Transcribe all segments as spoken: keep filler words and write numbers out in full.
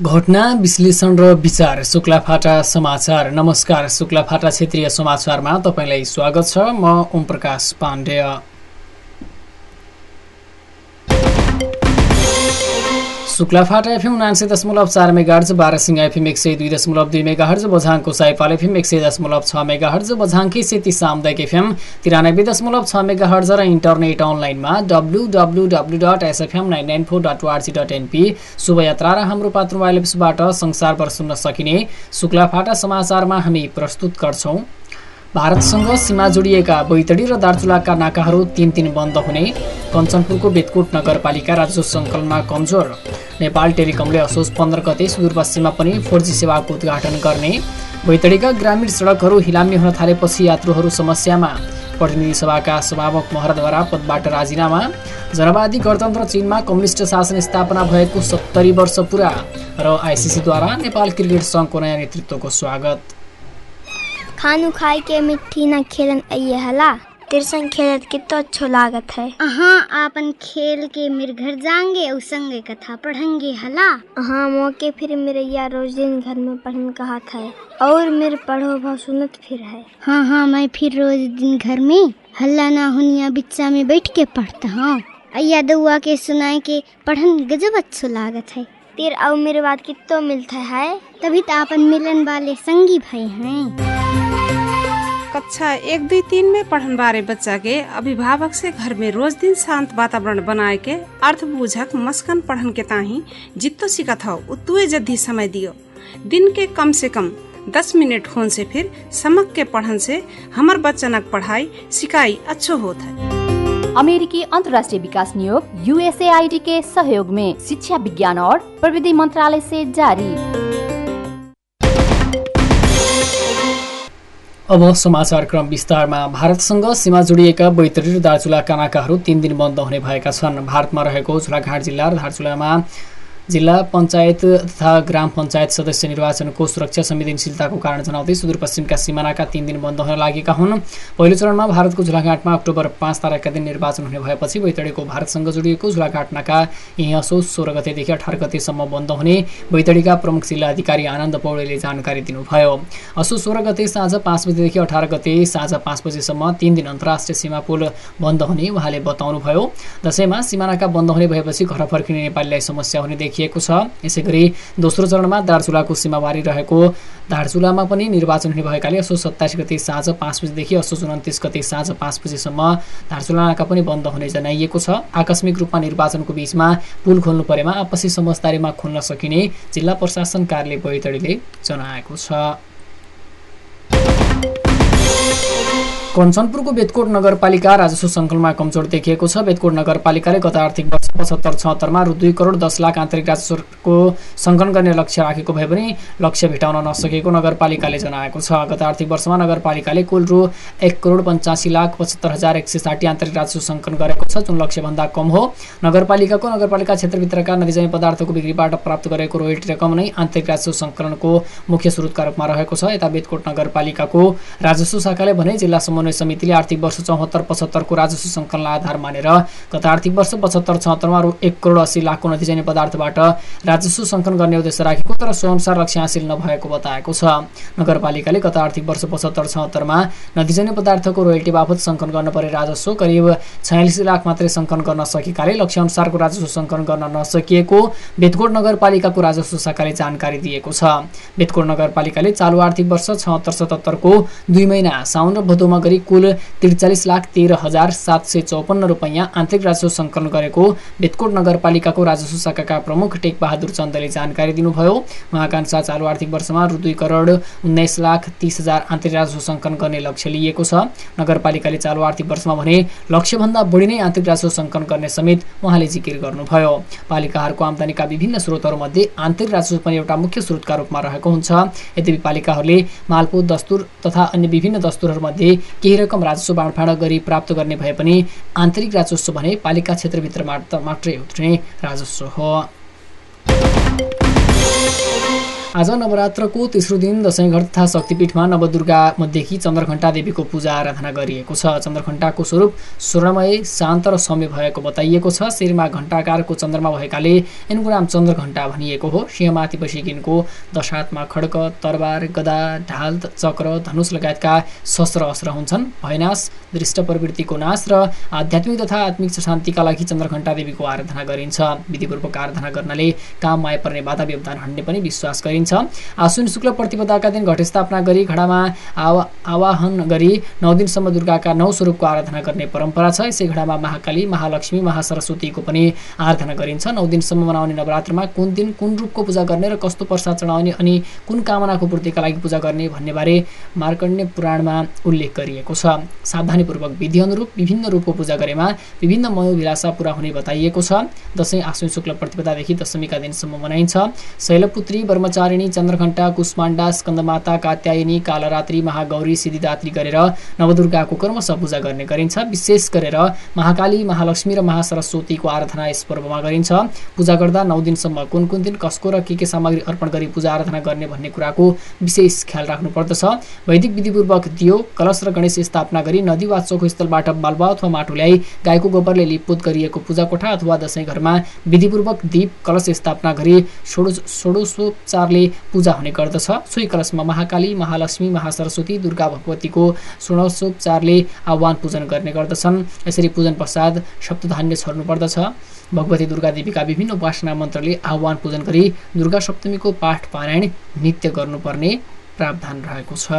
घटना विश्लेषण र विचार शुक्लाफाटा समाचार। नमस्कार, शुक्लाफाटा क्षेत्रीय समाचारमा तपाईलाई स्वागत छ। म ओम प्रकाश पाण्डेय। शुक्लाफाटा एफएम उनासी दशमलव चार मेगाहर्ज, बारासिंगा एफएम एक सय दुई दशमलव दुई मेगाहर्ज, बझाङको साइपाल एफएम एक सय दशमलव छ मेगाहर्ज, बझाङकी सेती सामुदायिक एफएम तिरानब्बे दशमलव छ मेगाहर्ज र इन्टरनेट अनलाइनमा W W W dot SFM nine nine four dot ORG dot NP शुभयात्रा र हाम्रो पात्र मोबाइल एप्सबाट संसारभर सुन्न सकिने शुक्लाफाटा समाचारमा हामी प्रस्तुत गर्छौं। भारतसँग सीमा जोडिएका बैतडी र दार्चुलाका नाकाहरू तीन दिन बन्द हुने, कञ्चनपुरको बेतकोट नगरपालिका राजस्व सङ्कलनमा कमजोर, नेपाल टेलिकमले असोज पन्ध्र गते सुदूरपश्चिममा पनि फोर जी सेवाको उद्घाटन गर्ने, बैतडीका ग्रामीण सडकहरू हिलाम्ने हुन थालेपछि यात्रुहरू समस्यामा, प्रतिनिधि सभाका सभामुख महरद्वारा पदबाट राजीनामा, जनवादी गणतन्त्र चीनमा कम्युनिस्ट शासन स्थापना भएको सत्तरी वर्ष पुरा र आइसिसीद्वारा नेपाल क्रिकेट सङ्घको नयाँ नेतृत्वको स्वागत। खानु खाई के मिट्टी न खेलन आइए हला, तेरे संग खेलत कितना अच्छा लागत है। हाँ, आपन खेल के मेरे घर जाएंगे और संगे कथा पढ़ेंगे हला। हाँ, मौके फिर मेरे यार रोज दिन घर में पढ़ने कहा था और मेरे पढ़ो भाव सुनत फिर है। हाँ हाँ, मैं फिर रोज दिन घर में हल्ला ना हुनिया बिच्चा में बैठ के पढ़ता हूँ। अय्या दुआ के सुनाए के पढ़न गजब अच्छा लागत है। तेरे और मेरे बात कितना मिलता है, तभी तो आपन मिलन वाले संगी भाई हैं। कक्षा एक दुई तीन में पढ़न बारे बच्चा के अभिभावक से घर में रोज दिन शांत वातावरण बनाए के अर्थ बूझक मस्कन पढ़न के ताही जितो सिखत हो उतुए जद्दी समय दियो। दिन के कम से कम दस मिनट होन से फिर समक के पढ़न से हमर बच्चनक पढ़ाई सिकाई अच्छो होत है। अमेरिकी अंतर्राष्ट्रीय विकास नियोग यूएसएआईडी के सहयोग में शिक्षा विज्ञान और प्रविधि मंत्रालय से जारी। अब समाचार क्रम विस्तारमा। भारतसँग सीमा जोडिएका बैतडी र दार्चुलाका नाकाहरू तीन दिन बन्द हुने भएका छन्। भारतमा रहेको झुलाघाट जिल्ला र दार्चुलामा जिल्ला पञ्चायत तथा ग्राम पञ्चायत सदस्य निर्वाचनको सुरक्षा संवेदनशीलताको कारण जनाउँदै सुदूरपश्चिमका सिमानाका तीन दिन बन्द हुन लागेका हुन्। पहिलो चरणमा भारतको झुलाघाटमा अक्टोबर पाँच तारिकका दिन निर्वाचन हुने भएपछि बैतडीको भारतसँग जोडिएको झुलाघाट नाका यही असोज सोह्र गतेदेखि अठार गतेसम्म बन्द हुने बैतडीका प्रमुख जिल्ला अधिकारी आनन्द पौडेलले जानकारी दिनुभयो। असोज सोह्र गते साँझ पाँच बजेदेखि अठार गते साँझ पाँच बजेसम्म तीन दिन अन्तर्राष्ट्रिय सीमा पुल बन्द हुने उहाँले बताउनुभयो। दशैंमा सिमानाका बन्द हुने भएपछि घर फर्किने नेपालीलाई समस्या हुने देखिएको छ। यसैगरी दोस्रो चरणमा दार्चुलाको सीमाबारी रहेको दार्चुलामा पनि निर्वाचन हुने भएकाले असोज सत्ताइस गते साँझ पाँच बजेदेखि असोज उन्तिस गते साँझ पाँच बजेसम्म दार्चुला नाका पनि बन्द हुने जनाइएको छ। आकस्मिक रूपमा निर्वाचनको बीचमा पुल खोल्नु परेमा आपसी समझदारीमा खोल्न सकिने जिल्ला प्रशासन कार्यालय बैतडीले जनाएको छ। कञ्चनपुरको बेतकोट नगरपालिका राजस्व सङ्कलनमा कमजोर देखिएको छ। बेतकोट नगरपालिकाले गत आर्थिक वर्ष पचहत्तर छहत्तरमा रु दुई करोड दस लाख आन्तरिक राजस्वको सङ्कलन गर्ने लक्ष्य राखेको भए पनि लक्ष्य भेटाउन नसकेको नगरपालिकाले जनाएको छ। गत आर्थिक वर्षमा नगरपालिकाले कुल रु एक करोड पञ्चासी लाख पचहत्तर हजार एक सय साठी आन्तरिक राजस्व सङ्कलन गरेको छ, जुन लक्ष्यभन्दा कम हो। नगरपालिकाको नगरपालिका क्षेत्रभित्रका नदीजन्य पदार्थको बिक्रीबाट प्राप्त गरेको रोयल्टी रकम नै आन्तरिक राजस्व सङ्कलनको मुख्य स्रोतका रूपमा रहेको छ। यता बेतकोट नगरपालिकाको राजस्व शाखाले भने जिल्ला समितिले आर्थिक वर्ष चौहत्तर पचहत्तर को राजस्व सङ्कलन आधार मानेर गत आर्थिक वर्ष पचहत्तर छहत्तरमा रु एक करोड अस्सी लाखको नदीजन्य पदार्थबाट राजस्व सङ्कलन गर्ने उद्देश्य राखेको तर सो अनुसार लक्ष्य हासिल नभएको बताएको छ। नगरपालिकाले गत आर्थिक वर्ष पचहत्तर छहत्तरमा नदीजन्य पदार्थको रोयल्टी बापत सङ्कलन गर्न परे राजस्व करिब छयालिस लाख मात्रै सङ्कलन गर्न सकेकाले लक्ष्य अनुसारको राजस्व सङ्कलन गर्न नसकिएको बेतकोट नगरपालिकाको राजस्व शाखाले जानकारी दिएको छ। बेतकोट नगरपालिकाले चालु आर्थिक वर्ष छहत्तर सतहत्तरको दुई महिना साउन र भदौमा कुल त्रिचालिस लाख तेह्र हजार सात सय चौपन्न रुपैयाँ आन्तरिक राजस्व सङ्कलन गरेको बेतकोट नगरपालिकाको राजस्व शाखाका प्रमुख टेक बहादुर चन्दले जानकारी दिनुभयो। उहाँका अनुसार चालु आर्थिक वर्षमा रु दुई करोड उन्नाइस लाख तीस हजार आन्तरिक राजस्व सङ्कलन गर्ने लक्ष्य लिएको छ। नगरपालिकाले चालु आर्थिक वर्षमा भने लक्ष्यभन्दा बढी नै आन्तरिक राजस्व सङ्कलन गर्ने समेत उहाँले जिकिर गर्नुभयो। पालिकाहरूको आम्दानीका विभिन्न स्रोतहरूमध्ये आन्तरिक राजस्व पनि एउटा मुख्य स्रोतका रूपमा रहेको हुन्छ। यद्यपि पालिकाहरूले मालपो दस्तुर तथा अन्य विभिन्न दस्तुरहरूमध्ये केही रकम राजस्व बाँडफाँड गरी प्राप्त गर्ने भए पनि आन्तरिक राजस्व भने पालिका क्षेत्रभित्र मात्रै उत्रिने राजस्व हो। आज नवरात्रको तेस्रो दिन दशैंघर तथा शक्तिपीठमा नवदुर्गा मध्येकी चन्द्रघण्टा देवीको पूजा आराधना गरिएको छ। चन्द्रघण्टाको स्वरूप स्वर्णमय, शान्त र सौम्य भएको बताइएको छ। शिरमा घण्टाकारको चन्द्रमा भएकाले यिनको नाम चन्द्रघण्टा भनिएको हो। सिंहमाथि बसेकी यिनको दशातमा खड्ग, तरबार, गदा, ढाल, चक्र, धनुष लगायतका शस्त्र अस्त्र हुन्छन्। भयनाश, दृष्ट प्रवृत्तिको नाश र आध्यात्मिक तथा आत्मिक शान्तिका लागि चन्द्रघण्टा देवीको आराधना गरिन्छ। विधिपूर्वक आराधना गर्नाले काममा आइपर्ने बाधा व्यवधान हट्ने पनि विश्वास गरिन्छ। आश्विन शुक्ल प्रतिपदाका दिन घट स्थापना गरी घडामा आवा आवाहन गरी नौ दिनसम्म दुर्गाका नौ स्वरूपको आराधना गर्ने परम्परा छ। यसै घडामा महाकाली, महालक्ष्मी, महासरस्वतीको पनि आराधना गरिन्छ। नौ दिनसम्म मनाउने नवरात्रमा कुन दिन कुन रूपको पूजा गर्ने र कस्तो प्रसाद चढाउने अनि कुन कामनाको पूर्तिका लागि पूजा गर्ने भन्नेबारे मार्कण्डेय पुराणमा उल्लेख गरिएको छ। सावधानीपूर्वक विधि अनुरूप विभिन्न रूपको पूजा गरेमा विभिन्न मनोभिलाषा पूरा हुने बताइएको छ। दशैं आश्विन शुक्ल प्रतिपदादेखि दशमीका दिनसम्म मनाइन्छ। शैलपुत्री, ब्रह्मचारिणी, चन्द्रघण्टा, कुष्माण्डा, स्कन्दमाता, कात्यायनी, कालरात्रि, महागौरी, सिद्धिदात्री गरेर नवदुर्गाको क्रमशः पूजा गर्ने गरिन्छ। विशेष गरेर महाकाली, महालक्ष्मी र महासरस्वतीको आराधना यस पर्वमा गरिन्छ। पूजा गर्दा नौ दिनसम्म कुन कुन दिन कसको र के के सामग्री अर्पण गरी पूजा आराधना गर्ने भन्ने कुराको विशेष ख्याल राख्नुपर्दछ। वैदिक विधिपूर्वक दियो, कलश र गणेश स्थापना गरी नदी वा चोखो स्थलबाट बालुवा अथवा माटो ल्याई गाईको गोबरले लिपपोत गरिएको पूजा कोठा अथवा दशैं घरमा विधिपूर्वक दीप, कलश स्थापना गरी षोडशोपचारले पूजा हुने गर्दछ। सोही कलशमा महाकाली, महालक्ष्मी, महासरस्वती, दुर्गा भगवतीको षोडशोपचारले आह्वान पूजन गर्ने गर्दछन्। यसरी पूजन पश्चात सप्तधान्य छर्नु पर्दछ। भगवती दुर्गा देवीका विभिन्न उपासना मन्त्रले आह्वान पूजन गरी दुर्गा सप्तमीको पाठ पारायण नित्य गर्नुपर्ने प्रावधान रहेको छ।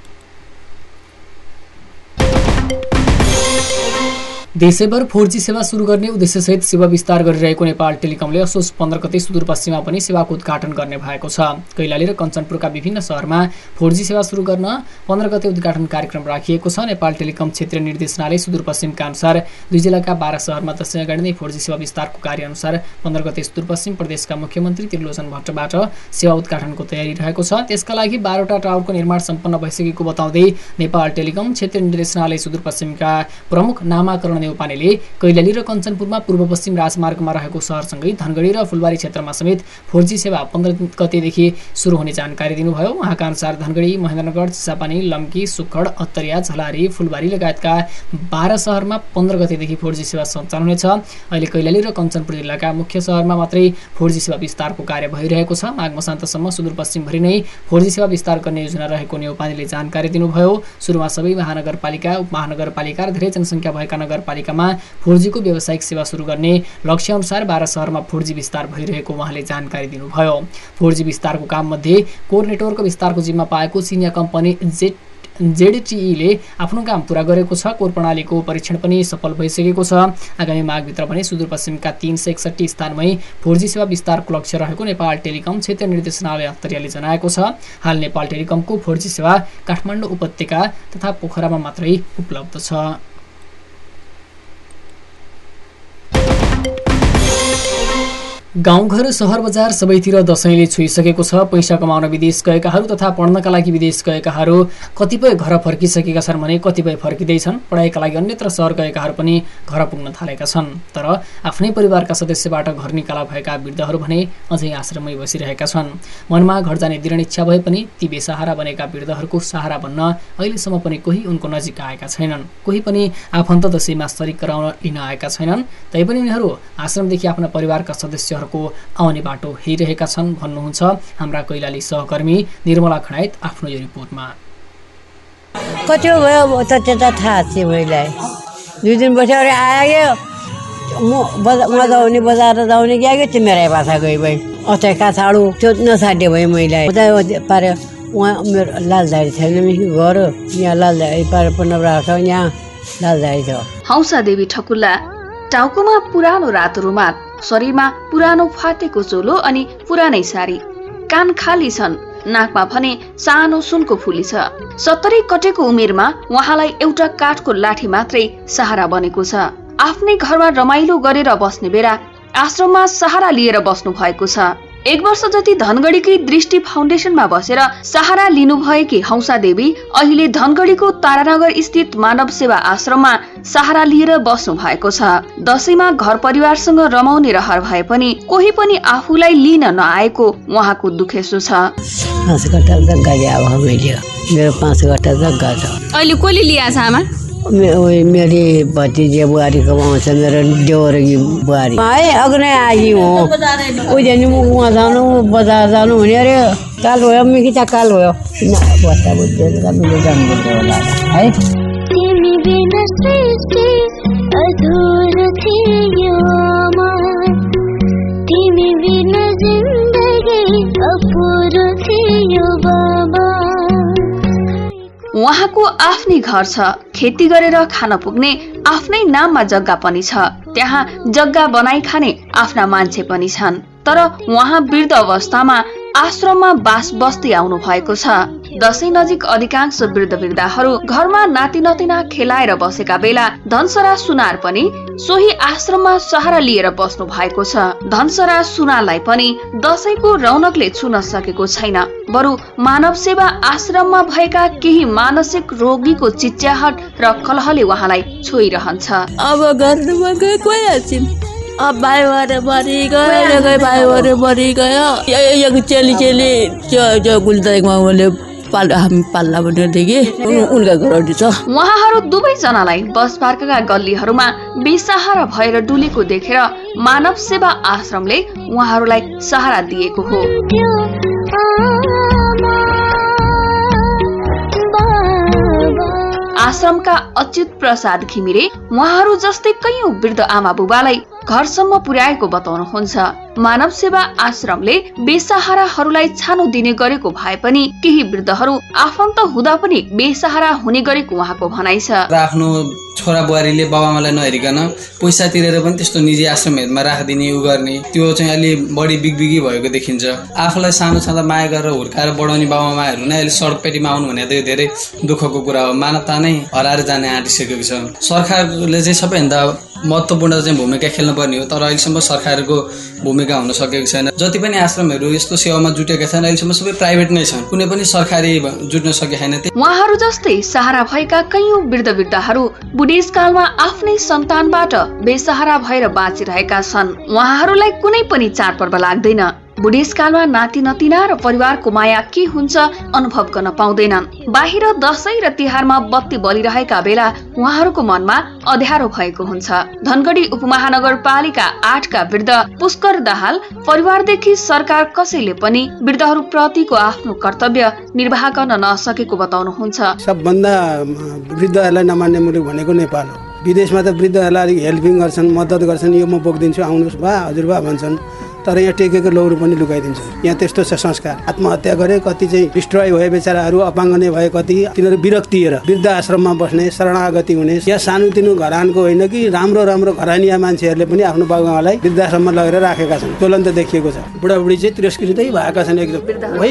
देशैभर फोर जी सेवा सुरु गर्ने उद्देश्यसहित सेवा विस्तार गरिरहेको नेपाल टेलिकमले असोज पन्ध्र गते सुदूरपश्चिममा पनि सेवाको उद्घाटन गर्ने भएको छ। कैलाली र कञ्चनपुरका विभिन्न शहरमा फोर जी सेवा सुरु गर्न पन्ध्र गते उद्घाटन कार्यक्रम राखिएको छ। नेपाल टेलिकम क्षेत्रीय निर्देशनालय सुदूरपश्चिमका अनुसार दुई जिल्लाका बाह्र शहरमा दशैं अगाडि नै फोर जी सेवा विस्तारको कार्यअनुसार पन्ध्र गते सुदूरपश्चिम प्रदेशका मुख्यमन्त्री त्रिलोचन भट्टबाट सेवा उद्घाटनको तयारी रहेको छ। त्यसका लागि बाह्रवटा टावरको निर्माण सम्पन्न भइसकेको बताउँदै नेपाल टेलिकम क्षेत्रीय निर्देशनालय सुदूरपश्चिमका प्रमुख नामाकरण नेउपानेले कैलाली र कञ्चनपुरमा पूर्व पश्चिम राजमार्गमा रहेको शहरसँगै धनगढी र फुलबारी क्षेत्रमा समेत फोर जी सेवा पन्ध्र गतेदेखि सुरु हुने जानकारी दिनुभयो। उहाँका अनुसार धनगढी, महेन्द्रनगर, चिसापानी, लम्की, सुखड, अत्तरिया, झलारी, फुलबारी लगायतका बाह्र शहरमा पन्ध्र गतेदेखि फोर जी सेवा सञ्चालन हुनेछ। अहिले कैलाली र कञ्चनपुर जिल्लाका मुख्य शहरमा मात्रै फोर जी सेवा विस्तारको कार्य भइरहेको छ। माघ मसान्तसम्म सुदूरपश्चिमभरि नै फोर जी सेवा विस्तार गर्ने योजना रहेको नेउपानेले जानकारी दिनुभयो। सुरुमा सबै महानगरपालिका, उपमहानगरपालिका र धेरै जनसङ्ख्या भएका नगरपालिकामा फोर जी को व्यावसायिक सेवा सुरु गर्ने लक्ष्य अनुसार बाह्र शहरमा फोर जी विस्तार भइरहेको उहाँले जानकारी दिनुभयो। फोर जी विस्तारको काममध्ये कोर नेटवर्क विस्तारको जिम्मा पाएको चिनिया कम्पनी जेड जेडटिईले आफ्नो काम पूरा गरेको छ। कोर प्रणालीको परीक्षण पनि सफल भइसकेको छ। आगामी माघभित्र पनि सुदूरपश्चिमका तीन सय एकसठी स्थानमै फोर जी सेवा विस्तारको लक्ष्य रहेको नेपाल टेलिकम क्षेत्रीय निर्देशनालय अत्तरियाले जनाएको छ। हाल नेपाल टेलिकमको फोर जी सेवा काठमाडौँ उपत्यका तथा पोखरामा मात्रै उपलब्ध छ। गाउँघर, सहर बजार सबैतिर दशैंले छुइसकेको छ। पैसा कमाउन विदेश गएकाहरू तथा पढ्नका लागि विदेश गएकाहरू कतिपय घर फर्किसकेका छन् भने कतिपय फर्किँदैछन्। पढाइका लागि अन्यत्र सहर गएकाहरू पनि घर पुग्न थालेका छन्। तर आफ्नै परिवारका सदस्यबाट घर निकाला भएका वृद्धहरू भने अझै आश्रममै बसिरहेका छन्। मनमा घर जाने दृढ इच्छा भए पनि ती बेसहारा बनेका वृद्धहरूको सहारा बन्न अहिलेसम्म पनि कोही उनको नजिक आएका छैनन्। कोही पनि आफन्त दशैंमा शरीक गराउन लिन आएका छैनन्। तैपनि उनीहरू आश्रमदेखि आफ्ना परिवारका सदस्यहरू आउने बाटो हेरिरहेका छन् भन्नुहुन्छ हाम्रा कैलाली सहकर्मी निर्मला खनायत आफ्नो यो रिपोर्टमा। कति भयो त त्यता थाहा छ मैले। दुई दिन बसेर आयो म जाउने बजार जाउने गएको त्यो मेरो भाषा गई भाइ अझै काछाडु त्यो नछाड्यो भाइ मैले पारे उहाँ मेरो लालदारी छैन मिकी घर यहाँ लालदारी पारे पन्ध्र छ यहाँ लालदारी छ। हौसा देवी ठकुल्ला टाउकोमा पुरानो रातो रुमाल, शरीरमा पुरानो फाटेको चोलो अनि पुरानै साडी, कान खाली छन्, नाकमा भने सानो सुनको फुली छ। सत्तरी कटेको उमेरमा उहाँलाई एउटा काठको लाठी मात्रै सहारा बनेको छ। आफ्नै घरमा रमाइलो गरेर बस्ने बेला आश्रममा सहारा लिएर बस्नु भएको छ। एक वर्ष जति धनगढीकै दृष्टि फाउन्डेसनमा बसेर सहारा लिनुभएकी हंसा देवी अहिले धनगढीको तारानगर स्थित मानव सेवा आश्रममा सहारा लिएर बस्नु भएको छ। दशैंमा घर परिवारसँग रमाउने रहर भए पनि कोही पनि आफूलाई लिन नआएको उहाँको दुखेसो छ। पाँच कट्टा जग्गा अब मेरो पाँच कट्टा जग्गा छ। अहिले कसले लिया छ आमा? मेरी भतिजे बुहारीको आउँछ, मेरो देउरकी बुहारी है अग्नै आगी हो। उहिले नि म उहाँ जानु बजार जानु हुने अरे काल भयो मिकी त काल भयो बस्दा बुझ्दै मैले जान्नु होला है। तिमी बिना सृष्टि अधुरो थियो मन, तिमी बिना जिन्दगी अपुरो थियो बाबा। उहाँको आफ्नै घर छ, खेती गरेर खान पुग्ने आफ्नै नाममा जग्गा पनि छ, त्यहाँ जग्गा बनाई खाने आफ्ना मान्छे पनि छन्। तर उहाँ वृद्ध अवस्थामा आश्रममा बास बस्दै आउनु भएको छ। दशैं नजिक अधिकांश वृद्ध वृद्धाहरू घरमा नाति नतिना खेलाएर बसेका बेला धनसरा सुनार पनि सोही आश्रममा सहारा लिएर बस्नु भएको छ। धनसरा सुनारलाई पनि दशैंको रौनकले छुन सकेको छैन, बरु मानव सेवा आश्रममा भएका केही मानसिक रोगीको चिच्याहट र कलहले उहाँलाई छोइरहन्छ। अब घरमा गएको अब भाइ भएर मरि गयो, भाइ भएर मरि गयो। एक चेली चेली त्यो गुलदाईमा उसले पाल हामी पाल्ला भनेदेखि उनका घर छ। उहाँहरू दुवैजनालाई बसपार्कका गल्लीहरूमा बेसहारा भएर डुलेको देखेर मानव सेवा आश्रमले उहाँहरूलाई सहारा दिएको हो। आश्रमका अच्युत प्रसाद घिमिरे उहाँहरू जस्तै कैयौं वृद्ध आमा बुबालाई घरसम्म पुर्याएको बताउनुहुन्छ। मानव सेवा आश्रमले बेसहाराहरूलाई छानो दिने गरेको भए पनि केही वृद्धहरू आफन्त हुँदा पनि बेसहारा हुने गरेको उहाँको भनाइ छ। आफ्नो छोरा बुहारीले बाबाआमालाई नहेरिकन पैसा तिरेर पनि त्यस्तो निजी आश्रमहरूमा राखिदिने उ गर्ने त्यो चाहिँ अलि बढी बिगबिगी भएको देखिन्छ। आफूलाई सानो छँदा माया गरेर हुर्काएर बढाउने बाबाआमाहरू नै अहिले सडकपेटीमा आउनु भने त धेरै दुःखको कुरा हो। मानवता नै हराएर जाने आँटिसकेको छ। सरकारले चाहिँ सबैभन्दा महत्त्वपूर्ण चाहिँ भूमिका खेल्नु पर्ने हो, तर अहिलेसम्म सरकारको भूमिका हुन सकेको छैन। जति पनि आश्रमहरू यस्तो सेवामा जुटेका छन् अहिलेसम्म सबै प्राइभेट नै छन्, कुनै पनि सरकारी जुट्न सकेको छैन। उहाँहरू जस्तै सहारा भएका कैयौं वृद्ध वृद्धाहरू बुढेसकालमा आफ्नै सन्तानबाट बेसहारा भएर बाँचिरहेका छन्। उहाँहरूलाई कुनै पनि चाडपर्व लाग्दैन। बुढेसकालमा नाति नतिना र परिवारको माया के हुन्छ अनुभव गर्न पाउँदैनन्। बाहिर दशैं र तिहारमा बत्ती बलिरहेका बेला उहाँहरूको मनमा अँध्यारो भएको हुन्छ। धनगढी उपमहानगरपालिका आठका वृद्ध पुष्कर दाहाल परिवारदेखि सरकार कसैले पनि वृद्धहरू प्रतिको आफ्नो कर्तव्य निर्वाह गर्न नसकेको बताउनुहुन्छ। सबभन्दा वृद्धहरूलाई नमान्ने मुलुक भनेको नेपाल हो। विदेशमा त वृद्धहरूलाई हेल्पिङ गर्छन्, मद्दत गर्छन्, यो म बोकिदिन्छु आउनुहोस् बा हजुर बा भन्छन्, तर यहाँ टेकेको लौरो पनि लुकाइदिन्छ। यहाँ त्यस्तो छ संस्कार। आत्महत्या गरे कति चाहिँ डिस्ट्रोय भए बेचाराहरू, अपाङ्ग नै भए कति, तिनीहरू विरक्तिएर वृद्ध आश्रममा बस्ने शरणागति हुने। यहाँ सानोतिनो घरानको होइन कि राम्रो राम्रो घरानिया मान्छेहरूले पनि आफ्नो बाबुआमालाई वृद्धाश्रममा लगेर राखेका छन्। ज्वलन्त देखिएको छ। बुढाबुढी चाहिँ तिरस्कृतै भएका छन् एकदम। होइन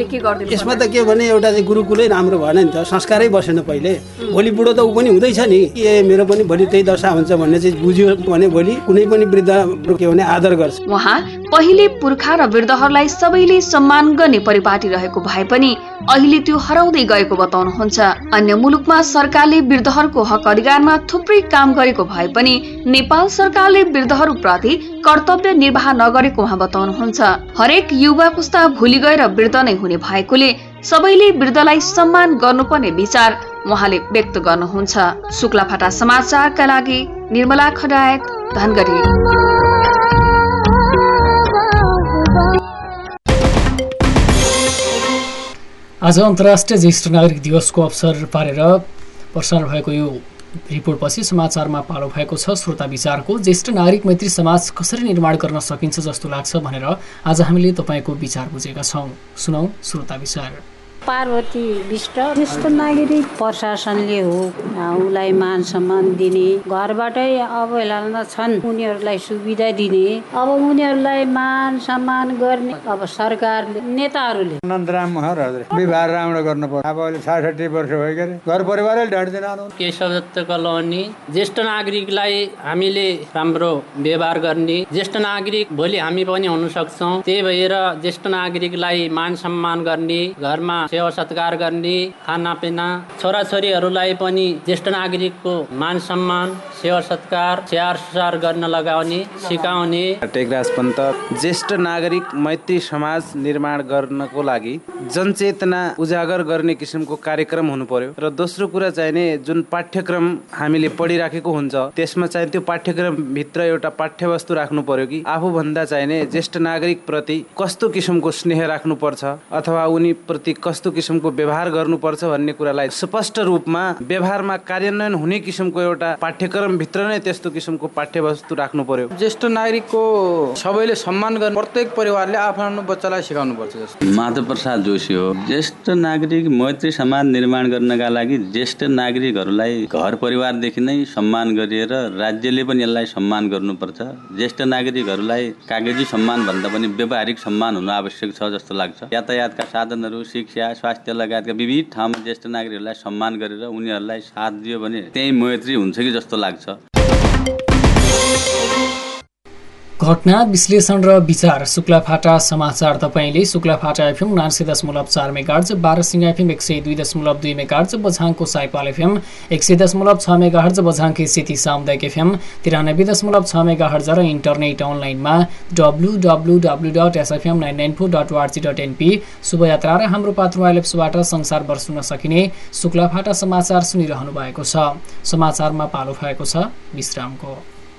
यसमा त के भने एउटा चाहिँ गुरुकुलै राम्रो भएन नि त, संस्कारै बसेन पहिले। भोलि बुढो त ऊ पनि हुँदैछ नि, ए मेरो पनि भोलि त्यही दशा हुन्छ भन्ने चाहिँ बुझ्यो भने भोलि कुनै पनि वृद्ध के भने आदर गर्छ। उहाँ पहिले पुर्खा र वृद्धहरूलाई सबैले सम्मान गर्ने परिपाटी रहेको भए पनि अहिले त्यो हराउँदै गएको बताउनुहुन्छ। अन्य मुलुकमा सरकारले वृद्धहरूको हक अधिकारमा थुप्रै काम गरेको भए पनि नेपाल सरकारले वृद्धहरूप्रति कर्तव्य निर्वाह नगरेको उहाँ बताउनुहुन्छ। हरेक युवा पुस्ता भुलि गएर वृद्ध नै हुने भएकोले सबैले वृद्धलाई सम्मान गर्नुपर्ने विचार उहाँले व्यक्त गर्नुहुन्छ। शुक्लाफाटा समाचारका लागि निर्मला खडायत, धनगढी। आज अन्तर्राष्ट्रिय ज्येष्ठ नागरिक दिवसको अवसर पारेर प्रसारण भएको यो रिपोर्टपछि समाचारमा पालो भएको छ श्रोता विचारको। ज्येष्ठ नागरिक मैत्री समाज कसरी निर्माण गर्न सकिन्छ जस्तो लाग्छ भनेर आज हामीले तपाईँको विचार बुझेका छौँ। सुनौ श्रोता विचार। पार्वती विष्ट ज्येष्ठ नागरिक प्रशासनले हो उलाई मान सम्मान दिने, घरबाटै अवहेलना छन् उनीहरूलाई सुविधा दिने, अब उनीहरूलाई मान सम्मान गर्ने अब सरकारले नेताहरूले। नन्दराम महर हजुर व्यवहार राम्रो गर्नु पर्छ। अब अहिले छठी वर्ष भयो के घर परिवारले ढाड्दैन। केशव दत्त कलोनी ज्येष्ठ नागरिकलाई हामीले राम्रो व्यवहार गर्ने, ज्येष्ठ नागरिक भोलि हामी पनि हुन सक्छौँ, त्यही भएर ज्येष्ठ नागरिकलाई मान सम्मान गर्ने, घरमा सेवा सत्कार गर्ने, खानापिना, छोराछोरीहरूलाई पनि ज्येष्ठ नागरिकको मान सम्मान सेवा सत्कार स्याहार सुसार गर्न लगाउने सिकाउने। टेकराज पन्त ज्येष्ठ नागरिक मैत्री समाज निर्माण गर्नको लागि जनचेतना उजागर गर्ने किसिमको कार्यक्रम हुनु पर्यो। र दोस्रो कुरा चाहिने जुन पाठ्यक्रम हामीले पढिराखेको हुन्छ त्यसमा चाहिँ त्यो पाठ्यक्रम भित्र एउटा पाठ्यवस्तु राख्नु पर्यो कि आफूभन्दा चाहिने ज्येष्ठ नागरिक प्रति कस्तो किसिमको स्नेह राख्नुपर्छ अथवा उनी प्रति कस्तो किसिमको व्यवहार गर्नुपर्छ भन्ने कुरालाई स्पष्ट रूपमा व्यवहारमा कार्यान्वयन हुने किसिमको एउटा पाठ्यक्रम भित्र नै त्यस्तो किसिमको पाठ्यवस्तु राख्नु पर्यो। ज्येष्ठ नागरिकको सबैले सम्मान गर्ने प्रत्येक परिवारले आफ्नो बच्चालाई सिकाउनु पर्छ जस्तो। माधव प्रसाद जोशी हो। ज्येष्ठ नागरिक मैत्री समाज निर्माण गर्नका लागि ज्येष्ठ नागरिकहरूलाई घर परिवारदेखि नै सम्मान गरिएर राज्यले पनि यसलाई सम्मान गर्नुपर्छ। ज्येष्ठ नागरिकहरूलाई कागजी सम्मान भन्दा पनि व्यावहारिक सम्मान हुन आवश्यक छ जस्तो लाग्छ। यातायातका साधनहरू, शिक्षा, स्वास्थ्य लगायतका विविध ठाउँमा ज्येष्ठ नागरिकहरूलाई सम्मान गरेर उनीहरूलाई साथ दियो भने त्यही मैत्री हुन्छ कि जस्तो लाग्छ। घटना विश्लेषण र विचार शुक्लाफाटा समाचार तपाईँले शुक्लाफाटा एफएम उनासी दशमलव चार मेगाहर्ज, बारसिंह एफएम एक सय दुई दशमलव दुई मेगाहर्ज, बझाङको साइपाल एफएम एक सय दशमलव छ मेगाहर्ज, बझाङकी सेती सामुदायिक एफएम तिरानब्बे दशमलव छ मेगाहर्ज र इन्टरनेट अनलाइनमा W W W dot SFM nine nine four dot ORG dot NP. शुभयात्रा र हाम्रो पात्र मोबाइल एप्सबाट संसारभर सुन्न सकिने शुक्लाफाटा समाचार सुनिरहनु भएको छ। समाचारमा पालो भएको छ विश्रामको।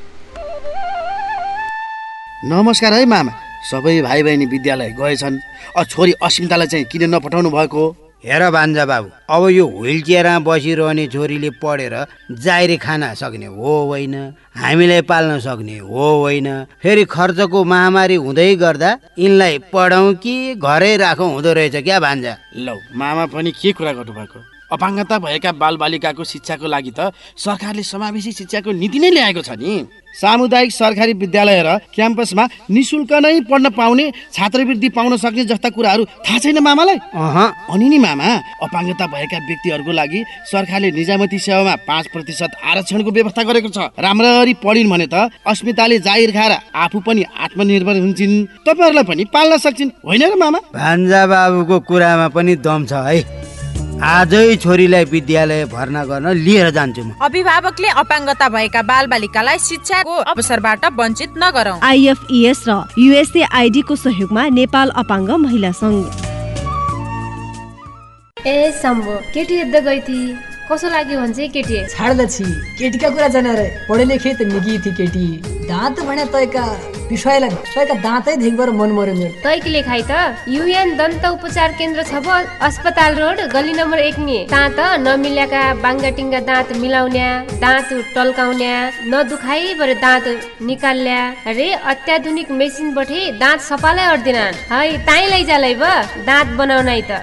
नमस्कार है मामा, सबै भाइ बहिनी विद्यालय गएछन्, अ छोरी अस्मितालाई चाहिँ किन नपठाउनु भएको? हेर भान्जा बाबु, अब यो व्हिल चेयरमा बसिरहने छोरीले पढेर जाहिर खान सक्ने हो होइन, हामीलाई पाल्न सक्ने हो होइन, फेरि खर्चको महामारी हुँदै गर्दा यिनलाई पढाउँ कि घरै राखौँ हुँदो रहेछ क्या भान्जा। लौ मामा पनि के कुरा गर्नुभएको? अपाङ्गता भएका बालबालिकाको शिक्षाको लागि त सरकारले समावेशी शिक्षाको नीति नै ल्याएको छ नि। सामुदायिक सरकारी विद्यालय र क्याम्पसमा निशुल्क नै पढ्न पाउने, छात्रवृत्ति पाउन सक्ने जस्ता कुराहरू थाहा छैन मामालाई? अहँ। अनि नि मामा, अपाङ्गता भएका व्यक्तिहरूको लागि सरकारले निजामती सेवामा पाँच प्रतिशत आरक्षणको व्यवस्था गरेको छ। राम्ररी पढिन् भने त अस्मिताले जाहिर खाएर आफू पनि आत्मनिर्भर हुन्छन्, तपाईँहरूलाई पनि पाल्न सक्छन्, होइन र मामा? भान्जा बाबुको कुरामा पनि दम छ है। आजै छोरीलाई विद्यालय भर्ना गर्न लिएर जान्छु म। अभिभावकले अपाङ्गता भएका बालबालिकालाई शिक्षाको अवसरबाट वञ्चित नगरौँ। आइएफइएस र युएसएआइडी को सहयोगमा नेपाल अपाङ्ग महिला संघ। ए सम्भो केटी हेर्दै गई थी, कसो लाग्यो भन्छ केटी? छाड्द छि, केटीका कुरा जाने रे, पढे लेखे त निकी थी केटी। दाँत भने तयका विषयलाई तयका दाँतै देखबर मन मर्यो मेरो। तयकी लेखाइ त युएन दन्त उपचार केन्द्र छ ब अस्पताल रोड गली नम्बर एक नि। दाँत नमिल्याका बाङ्गाटिङ्गा दाँत मिलाउन्या, दाँत टल्काउन्या, नदुखाइ बरे दाँत निकाल्ल्या रे अत्याधुनिक मेसिन बठे दाँत सफालै अर्दिनान् है। ताई लैजालै ब दाँत बनाउनै त।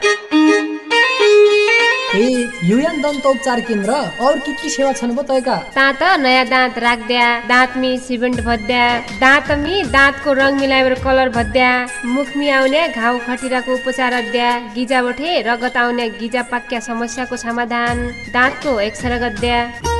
ए युएन दन्त उपचार केन्द्र और के के सेवा छन् बो तयका? दाँत नयाँ दाँत राख्द्या, दाँतमी सिमेन्ट भद्या, दाँतमी दाँतको रङ मिलाएर कलर भद्या, मुखमी आउने घाउ खटिराको उपचार अद्या, गिजा बठे रगत आउने गिजा पाक्या समस्याको समाधान, दाँतको एक्सरे गद्या।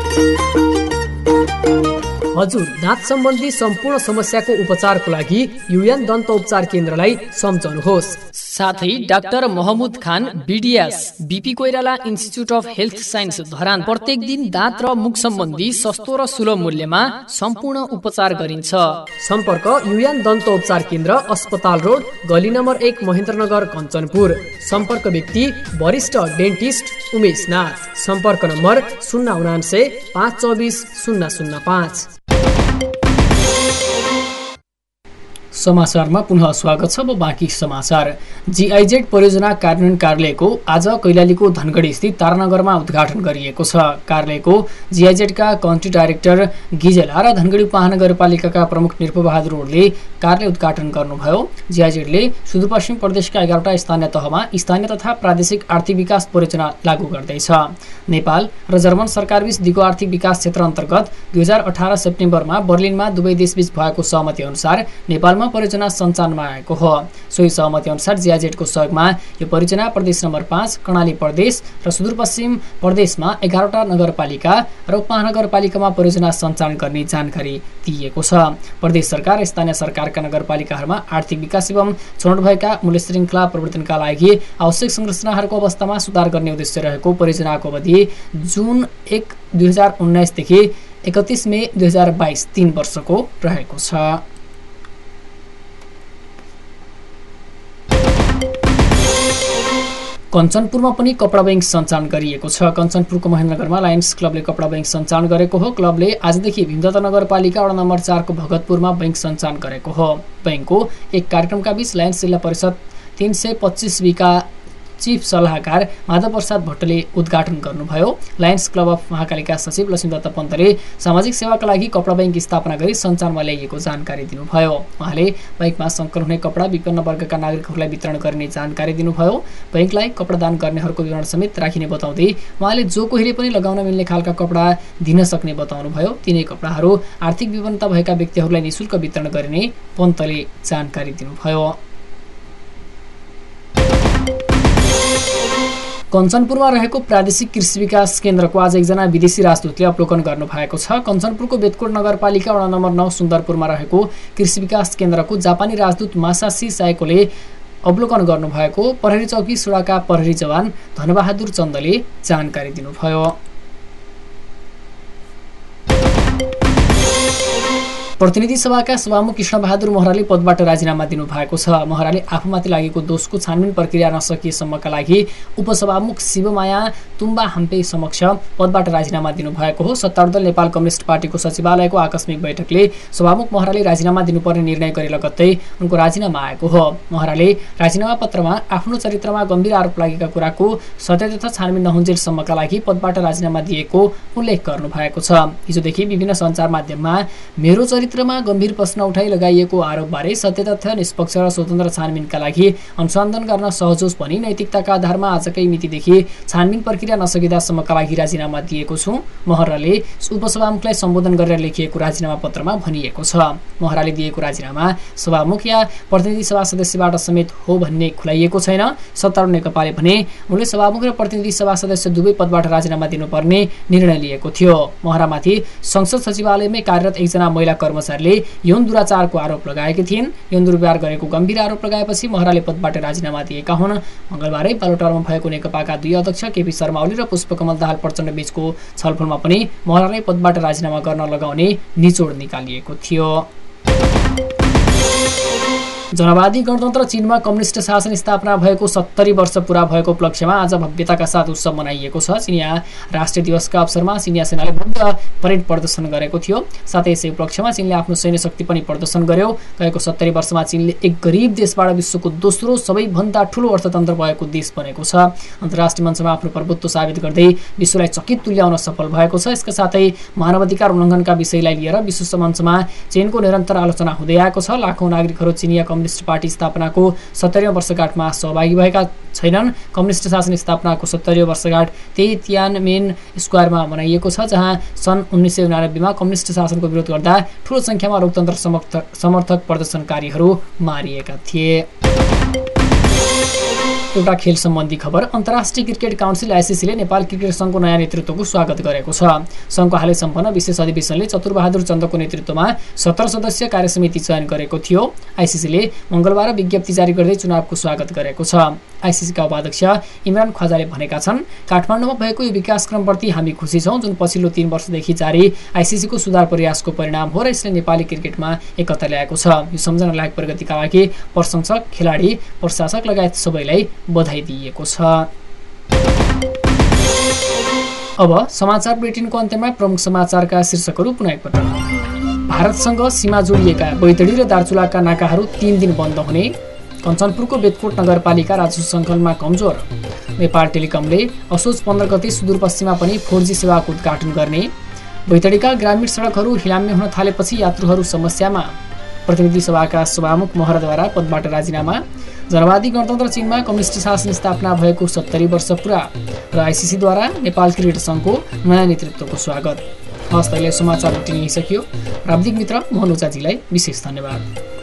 हजुर, दाँत सम्बन्धी सम्पूर्ण समस्याको उपचारको लागि युएन दन्त उपचार केन्द्रलाई सम्झनुहोस्। साथै doctor Mohammad Khan BDS BP Koirala institute of health science Dharan प्रत्येक दिन दाँत र मुख सम्बन्धी सस्तो र सुलभ मूल्यमा सम्पूर्ण उपचार गरिन्छ। सम्पर्क युएन दन्त उपचार केन्द्र, अस्पताल रोड गली नम्बर एक, महेन्द्रनगर, कञ्चनपुर। सम्पर्क व्यक्ति वरिष्ठ डेन्टिस्ट उमेश नाथ। सम्पर्क नम्बर शून्य उनान्से पाँच चौबिस शून्य शून्य पाँच। समाचारमा पुनः स्वागत छ। अब बाँकी समाचार। जीआईजेड परियोजना कार्यान्वयन कार्यालयको आज कैलालीको धनगढी स्थित तारानगरमा उद्घाटन गरिएको छ। कार्यालयको जीआईजेडका कन्ट्री डाइरेक्टर गिजेला र धनगढी महानगरपालिकाका प्रमुख निर्पबहादुर ओडले कार्यालय उद्घाटन गर्नुभयो। जीआईजेडले सुदूरपश्चिम प्रदेशका एघारवटा स्थानीय तहमा स्थानीय तथा प्रादेशिक आर्थिक विकास परियोजना लागू गर्दैछ। नेपाल र जर्मन सरकारबीच दिगो आर्थिक विकास क्षेत्र अन्तर्गत दुई हजार अठार सेप्टेम्बरमा बर्लिनमा दुवै देशबीच भएको सहमति अनुसार नेपालमा परियोजना सञ्चालनमा आएको हो। सोही सहमति अनुसार जीआईजेडको सहयोगमा यो परियोजना प्रदेश नम्बर पाँच कर्णाली प्रदेश र सुदूरपश्चिम प्रदेशमा एघारवटा नगरपालिका र उपमहानगरपालिकामा परियोजना सञ्चालन गर्ने जानकारी दिइएको छ। प्रदेश सरकार स्थानीय सरकारका नगरपालिकाहरूमा आर्थिक विकास एवं छनौट भएका मूल्य श्रृङ्खला परिवर्तनका लागि आवश्यक संरचनाहरूको अवस्थामा सुधार गर्ने उद्देश्य रहेको परियोजनाको अवधि जुन एक दुई हजार उन्नाइसदेखि एकतिस मे दुई हजार बाइस तीन वर्षको रहेको छ। कञ्चनपुरमा पनि कपडा बैंक सञ्चालन गरिएको छ। कञ्चनपुरको महेन्द्रनगरमा लायन्स क्लबले कपडा बैंक सञ्चालन गरेको हो। क्लबले आजदेखि भीमदत्त नगरपालिका वडा नम्बर चारको भगतपुरमा बैंक सञ्चालन गरेको हो। बैंकको एक कार्यक्रमका बीच लायन्स जिल्ला परिषद तीन सय पच्चिस बीका चीफ सल्लाहकार माधव प्रसाद भट्टले उद्घाटन गर्नुभयो। लायन्स क्लब अफ महाकालीका सचिव लक्ष्मीदत्त पन्तले सामाजिक सेवाका लागि कपडा बैंक स्थापना गरी सञ्चालनमा ल्याइएको जानकारी दिनुभयो। उहाँले बैंकमा सङ्कलन हुने कपडा विभिन्न वर्गका नागरिकहरूलाई वितरण गर्ने जानकारी दिनुभयो। बैंकलाई कपडा दान गर्नेहरूको विवरण समेत राखिने बताउँदै उहाँले जो कोहीले पनि लगाउन मिल्ने खालका कपडा दिन सक्ने बताउनुभयो। तिनै कपडाहरू आर्थिक विभिन्नता भएका व्यक्तिहरूलाई निःशुल्क वितरण गरिने पन्तले जानकारी दिनुभयो। कञ्चनपुरमा रहेको प्रादेशिक कृषि विकास केन्द्रको आज एकजना विदेशी राजदूतले अवलोकन गर्नु भएको छ। कञ्चनपुरको बेतकोट नगरपालिका वडा नम्बर नौ सुन्दरपुरमा रहेको कृषि विकास केन्द्रको जापानी राजदूत मासासी सायकोले अवलोकन गर्नुभएको प्रहरी चौकी सुडाका प्रहरी जवान धनबहादुर चन्दले जानकारी दिनुभयो। प्रतिनिधि सभाका सभामुख कृष्णबहादुर महराले पदबाट राजीनामा दिनुभएको छ। महराले आफूमाथि लागेको दोषको छानबिन प्रक्रिया नसकिएसम्मका लागि उपसभामुख शिवमाया तुम्बा हाम्पे समक्ष पदबाट राजीनामा दिनुभएको हो। सत्तारूढ दल नेपाल कम्युनिस्ट पार्टीको सचिवालयको आकस्मिक बैठकले सभामुख महराले राजीनामा दिनुपर्ने निर्णय गरे लगत्तै उनको राजीनामा आएको हो। महराले राजीनामा पत्रमा आफ्नो चरित्रमा गम्भीर आरोप लागेका कुराको सत्य तथा छानबिन नहुन्जेलसम्मका लागि पदबाट राजीनामा दिएको उल्लेख गर्नुभएको छ। हिजोदेखि विभिन्न सञ्चार माध्यममा मेरो चरित्रमा गम्भीर प्रश्न उठाइ लगाइएको आरोपबारे सत्य तथ्य निष्पक्ष र स्वतन्त्र छानबिनका लागि अनुसन्धान गर्न सहज होस् भनी नैतिकताका आधारमा आजकै मितिदेखि छानबिन प्रक्रिया नसकिदासम्मका लागि राजीनामा दिएको छु। महराले उपसभामुखलाई सम्बोधन गरेर लेखिएको राजीनामा पत्रमा भनिएको छ। महराले दिएको राजीनामा सभामुख या प्रतिनिधि सभा सदस्यबाट समेत हो भन्ने खुलाइएको छैन। सत्तारूढ नेकपाले भने उनले सभामुख र प्रतिनिधि सभा सदस्य दुवै पदबाट राजीनामा दिनुपर्ने निर्णय लिएको थियो। महरामाथि संसद सचिवालयमै कार्यरत एकजना महिला कर्मचारीले यौन दुराचारको आरोप लगाएकी थिइन्। यौन दुर्व्यवहार गरेको गम्भीर आरोप लगाएपछि महराले पदबाट राजीनामा दिएका हुन्। मंगलबारै बालोटारमा भएको नेकपाका दुई अध्यक्ष केपी शर्मा ओली र पुष्पकमल दाहाल प्रचण्ड बीचको छलफलमा पनि महरालाई पदबाट राजीनामा गर्न लगाउने निचोड निकालिएको थियो। जनवादी गणतन्त्र चीनमा कम्युनिस्ट शासन स्थापना भएको सत्तरी वर्ष पूरा भएको उपलक्ष्यमा आज भव्यताका साथ उत्सव मनाइएको छ। चिनिया राष्ट्रिय दिवसका अवसरमा चिनिया सेनाले भव्य परेड प्रदर्शन गरेको थियो। साथै यसै उपलक्ष्यमा चीनले आफ्नो सैन्य शक्ति पनि प्रदर्शन गर्यो। गएको सत्तरी वर्षमा चीनले एक गरिब देशबाट विश्वको दोस्रो सबैभन्दा ठूलो अर्थतन्त्र भएको देश बनेको छ। अन्तर्राष्ट्रिय मञ्चमा आफ्नो प्रभुत्व साबित गर्दै विश्वलाई चकित तुल्याउन सफल भएको छ। यसका साथै मानवाधिकार उल्लङ्घनका विषयलाई लिएर विश्व मञ्चमा चीनको निरन्तर आलोचना हुँदै आएको छ। लाखौं नागरिकहरू चिनिया कम्युनिस्ट पार्टी स्थापनाको सत्तरीौं वर्षगाँठमा सहभागी भएका छैनन्। कम्युनिस्ट शासन स्थापनाको सत्तरीौं वर्षगाँठ त्यही तियानमेन स्क्वायरमा मनाइएको छ, जहाँ सन् उन्नाइस सय उनानब्बेमा कम्युनिस्ट शासनको विरोध गर्दा ठूलो संख्यामा लोकतन्त्र समर्थक प्रदर्शनकारीहरू मारिएका थिए। एउटा खेल सम्बन्धी खबर। अन्तर्राष्ट्रिय क्रिकेट काउन्सिल आइसिसीले नेपाल क्रिकेट संघको नयाँ नेतृत्वको स्वागत गरेको छ। संघको हालै सम्पन्न विशेष अधिवेशनले चतुरबहादुर चन्दको नेतृत्वमा सत्र सदस्यीय कार्यसमिति चयन गरेको थियो। आइसिसीले मंगलबार विज्ञप्ति जारी गर्दै चुनावको स्वागत गरेको छ। आइसिसीका उपाध्यक्ष इमरान ख्वाजाले भनेका छन्, काठमाडौँमा भएको यो विकासक्रमप्रति हामी खुसी छौँ, जुन पछिल्लो तीन वर्षदेखि जारी आइसिसीको सुधार प्रयासको परिणाम हो र यसले नेपाली क्रिकेटमा एकता ल्याएको छ। यो सम्झना लायक प्रगतिका लागि प्रशंसक, खेलाडी, प्रशासक लगायत सबैलाई बधाई दिएको छ। अब समाचार बुलेटिनको अन्त्यमा प्रमुख समाचारका शीर्षकहरू पुनः एकपटक। भारतसँग सीमा जोडिएका बैतडी र दार्चुलाका नाकाहरू तीन दिन बन्द हुने। कञ्चनपुरको बेतकोट नगरपालिका राजस्व सङ्कलनमा कमजोर। नेपाल टेलिकमले असोज पन्ध्र गते सुदूरपश्चिममा पनि फोर जी सेवाको उद्घाटन गर्ने। बैतडीका ग्रामीण सडकहरू हिलाम्य हुन थालेपछि यात्रुहरू समस्यामा। प्रतिनिधि सभाका सभामुख महराद्वारा पदबाट राजीनामा। जनवादी गणतन्त्र चीनमा कम्युनिस्ट शासन स्थापना भएको सत्तरी वर्ष पुरा र आइसिसीद्वारा नेपाल क्रिकेट सङ्घको नयाँ नेतृत्वको स्वागत। हस्, अहिले समाचार बुलेटिन सकियो। प्राविधिक मित्र मोहन ओझाजीलाई विशेष धन्यवाद।